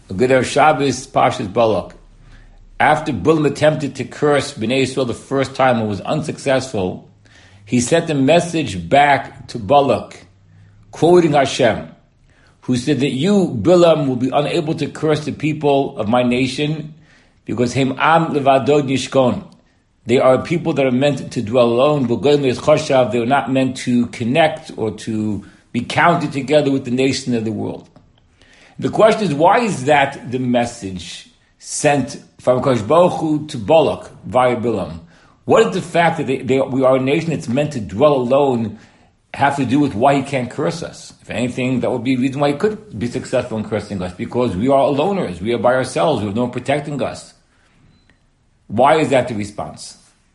A good Shabbos, Parshas Balak. After Bilam attempted to curse Bnei Yisrael the first time and was unsuccessful, he sent a message back to Balak, quoting Hashem, who said that you, Bilam, will be unable to curse the people of my nation because Hem Am Levadod Nishkon. They are people that are meant to dwell alone. They are not meant to connect or to be counted together with the nation of the world. The question is, why is that the message sent from Kadosh Baruch Hu to Balak via Bilam? What does the fact that we are a nation that's meant to dwell alone have to do with why he can't curse us? If anything, that would be a reason why he could be successful in cursing us, because we are aloners. We are by ourselves. We have no one protecting us. Why is that the response?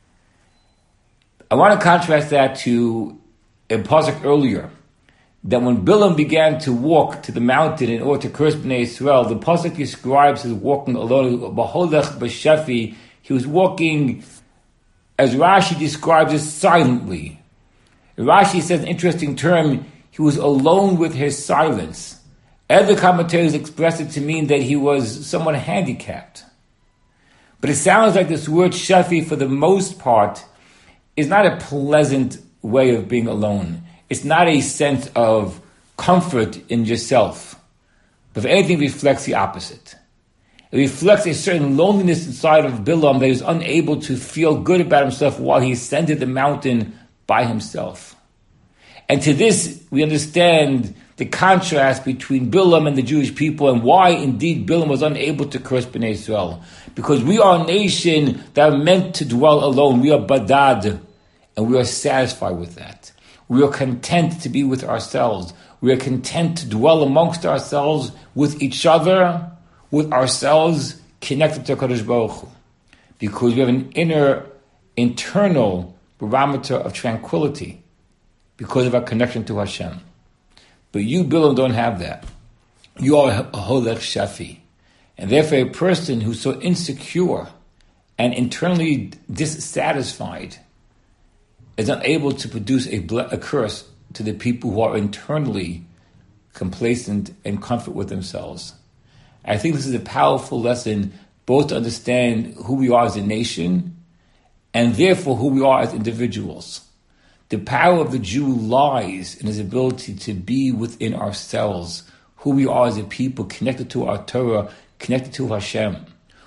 I want to contrast that to a pasuk earlier, that when Bilam began to walk to the mountain in order to curse Bnei Yisrael, the pasuk describes his walking alone. B'holech b'shefi, he was walking, as Rashi describes it, silently. Rashi says an interesting term, he was alone with his silence. Other commentators express it to mean that he was somewhat handicapped. But it sounds like this word shefi, for the most part, is not a pleasant way of being alone. It's not a sense of comfort in yourself. But if anything, it reflects the opposite. It reflects a certain loneliness inside of Bilam that he was unable to feel good about himself while he ascended the mountain by himself. And to this, we understand the contrast between Bilam and the Jewish people and why indeed Bilam was unable to curse Bnei Yisrael. Because we are a nation that are meant to dwell alone. We are badad, and we are satisfied with that. We are content to be with ourselves. We are content to dwell amongst ourselves, with each other, with ourselves, connected to Kadosh Baruch Hu. Because we have an internal barometer of tranquility because of our connection to Hashem. But you, Bilam, don't have that. You are a holech shafi. And therefore a person who's so insecure and internally dissatisfied is unable to produce a curse to the people who are internally complacent and comfort with themselves. I think this is a powerful lesson, both to understand who we are as a nation and therefore who we are as individuals. The power of the Jew lies in his ability to be within ourselves, who we are as a people, connected to our Torah, connected to Hashem.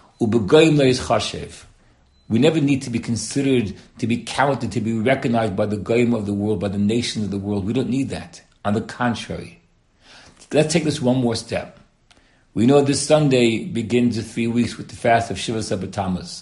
We never need to be considered, to be counted, to be recognized by the goyim of the world, by the nations of the world. We don't need that. On the contrary. Let's take this one more step. We know this Sunday begins the 3 weeks with the fast of Shiva Sabbat Tammuz.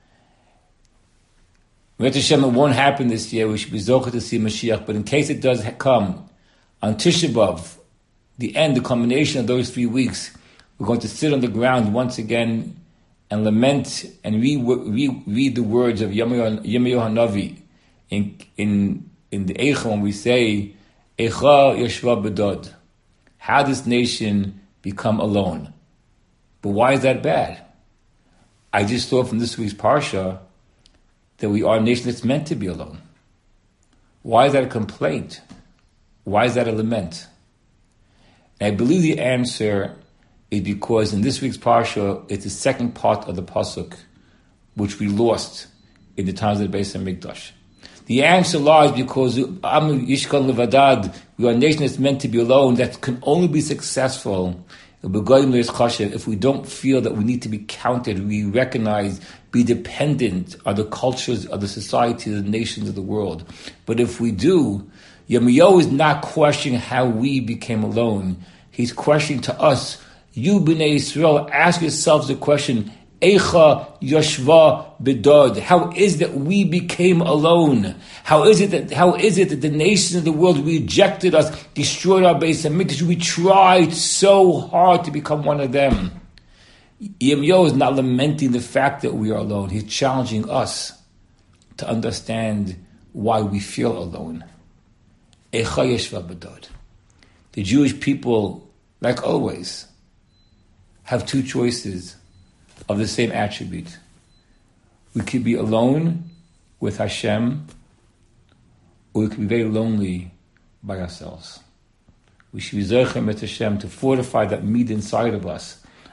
It won't happen this year. We should be zocheh to see Mashiach. But in case it does come on Tisha B'Av, the end, the culmination of those 3 weeks, we're going to sit on the ground once again and lament and read the words of Yirmiyahu Hanavi in the Eicha when we say, Eicha Yeshva B'Dod. How this nation become alone. But why is that bad? I just thought from this week's Parsha that we are a nation that's meant to be alone. Why is that a complaint? Why is that a lament? And I believe the answer is because in this week's Parsha, it's the second part of the Pasuk, which we lost in the times of the Beis HaMikdash. The answer lies because Am Yishkon Levadad, we are a nation that's meant to be alone, that can only be successful if we don't feel that we need to be counted, we recognize, be dependent on the cultures of the society, the nations of the world. But if we do, Yirmiyahu is not questioning how we became alone. He's questioning to us, you Bnei Yisrael, ask yourselves the question, Eicha Yashva B'Dod. How is it that we became alone? How is it that the nations of the world rejected us, destroyed our Beis HaMikdash? We tried so hard to become one of them. Yirmiyahu is not lamenting the fact that we are alone. He's challenging us to understand why we feel alone. Eicha Yashva B'Dod. The Jewish people, like always, have two choices of the same attribute. We could be alone with Hashem, or we could be very lonely by ourselves. We should be Zochem et Hashem to fortify that meat inside of us,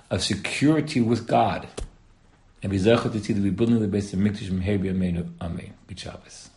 of security with God. And be zeicha to see the rebuilding of the base of Mikdash Meher B'Yameinu. Amen. B'Shabbos.